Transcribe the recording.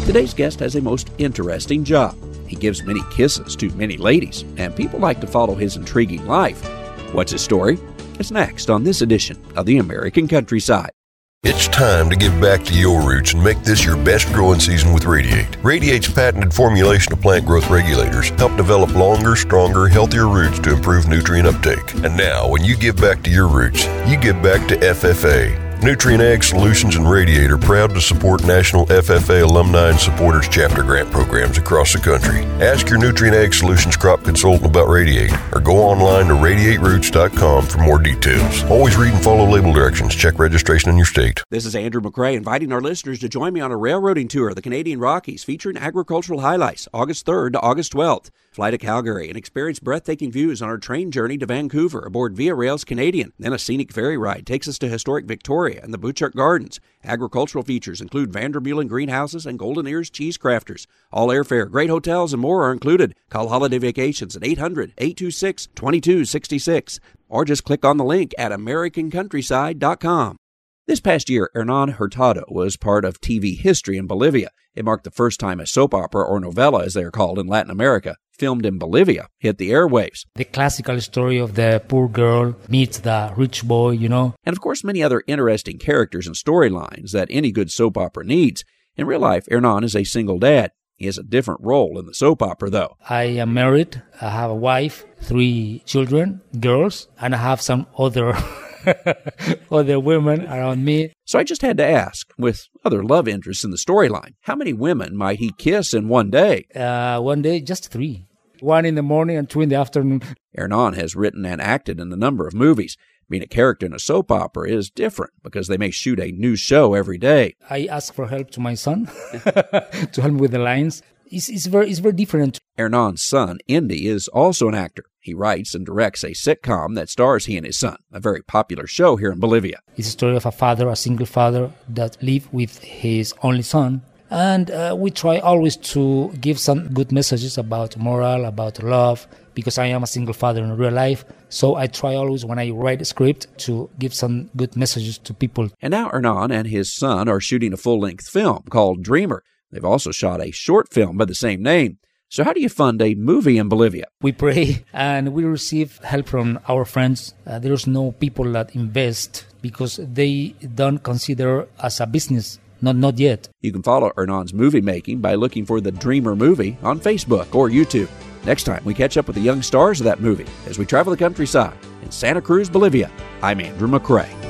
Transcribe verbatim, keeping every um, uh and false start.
Today's guest has a most interesting job. He gives many kisses to many ladies, and people like to follow his intriguing life. What's his story? It's next on this edition of The American Countryside. It's time to give back to your roots and make this your best growing season with Radiate. Radiate's patented formulation of plant growth regulators help develop longer, stronger, healthier roots to improve nutrient uptake. And now, when you give back to your roots, you give back to F F A. Nutrient Ag Solutions and Radiate are proud to support National F F A Alumni and Supporters Chapter Grant programs across the country. Ask your Nutrient Ag Solutions crop consultant about Radiate or go online to radiate roots dot com for more details. Always read and follow label directions. Check registration in your state. This is Andrew McCrae inviting our listeners to join me on a railroading tour of the Canadian Rockies featuring agricultural highlights August third to August twelfth. Fly to Calgary and experience breathtaking views on our train journey to Vancouver aboard Via Rail's Canadian. Then a scenic ferry ride takes us to historic Victoria and the Butchart Gardens. Agricultural features include Vandermeulen greenhouses and Golden Ears cheese crafters. All airfare, great hotels, and more are included. Call Holiday Vacations at eight hundred, eight two six, two two six six or just click on the link at american countryside dot com. This past year, Hernan Hurtado was part of T V history in Bolivia. It marked the first time a soap opera, or novella as they are called in Latin America, filmed in Bolivia, hit the airwaves. The classical story of the poor girl meets the rich boy, you know. And of course, many other interesting characters and storylines that any good soap opera needs. In real life, Hernan is a single dad. He has a different role in the soap opera, though. I am married. I have a wife, three children, girls, and I have some other... other women around me. So I just had to ask, with other love interests in the storyline, how many women might he kiss in one day? Uh, one day, just three. One in the morning and two in the afternoon. Hernan has written and acted in a number of movies. Being a character in a soap opera is different because they may shoot a new show every day. I ask for help to my son to help me with the lines. It's, it's, very, it's very different. Hernan's son, Indy, is also an actor. He writes and directs a sitcom that stars he and his son, a very popular show here in Bolivia. It's a story of a father, a single father, that lives with his only son. And uh, we try always to give some good messages about moral, about love, because I am a single father in real life. So I try always, when I write a script, to give some good messages to people. And now Hernan and his son are shooting a full-length film called Dreamer. They've also shot a short film by the same name. So how do you fund a movie in Bolivia? We pray and we receive help from our friends. Uh, there's no people that invest because they don't consider as a business. Not not yet. You can follow Hernan's movie making by looking for the Dreamer movie on Facebook or YouTube. Next time we catch up with the young stars of that movie as we travel the countryside in Santa Cruz, Bolivia. I'm Andrew McCrae.